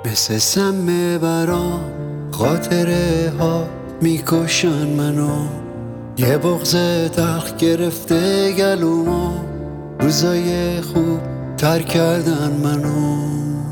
مثل سم برام خاطره ها میکشن منو، یه بغض تلخ گرفته گلومو، روزای خوب تر کردن منو،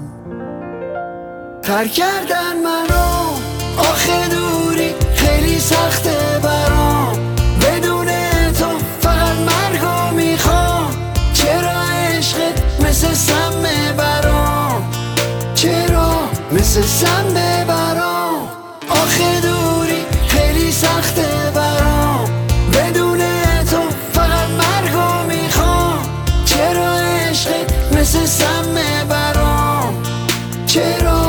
تر کردن منو. آخه دوری خیلی سخته برام، بدون تو فقط مرگو میخوام. چرا عشقت مثل سم برام، چرا مثل سم برام. آخه دوری خیلی سخته برام، بدون تو فقط مرگو میخوام. چرا عشقت مثل سم برام، چرا؟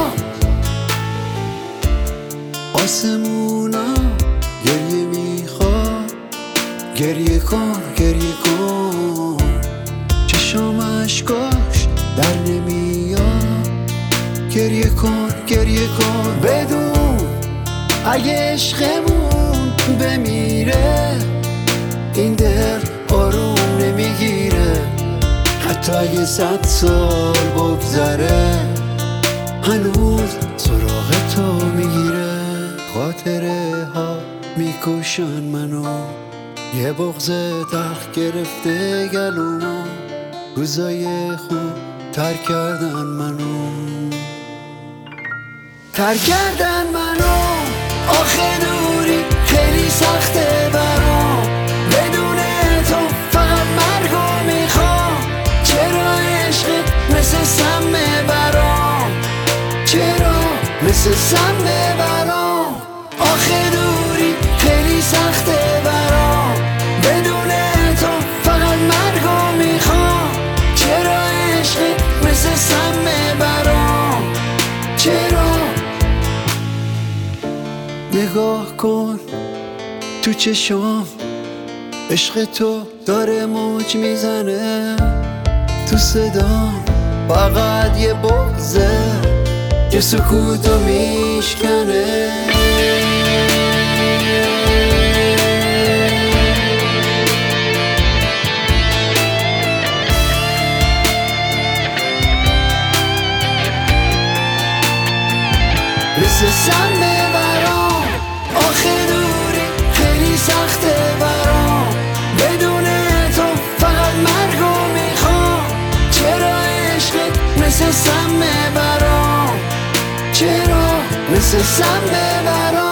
آسمونا گریه میخواد، گریه کن گریه کن. چشام اشکاش در نمیاد، گریه کن گریه کن. بدون اگه عشقمون بمیره، این دل آروم نمیگیره. حتی اگه 100 سال بگذره، هنوز سراغ تو میگیره. خاطره ها میکشن منو، یه بغض تلخ گرفته گلومو، روزای خوب تر کردن منو، تر کردن منو. آخه دوری خیلی سخته برام، بدون تو فقط مرگو میخوام. چرا عشقت مثل سم برام، چرا مثل سم برام. آخه دوری خیلی سخته برام، بدون تو فقط مرگو میخوام. چرا عشقت مثل سم برام، چرا؟ نگاه کن تو چشام، عشق تو داره موج میزنه. تو صدام فقط یه بغضه که سکوتو میشکنه. مثل سم برام، آخه دوری خیلی سخته برام، بدون تو فقط مرگو میخوام. چرا عشقت مثل سم برام، چرا مثل سم برام.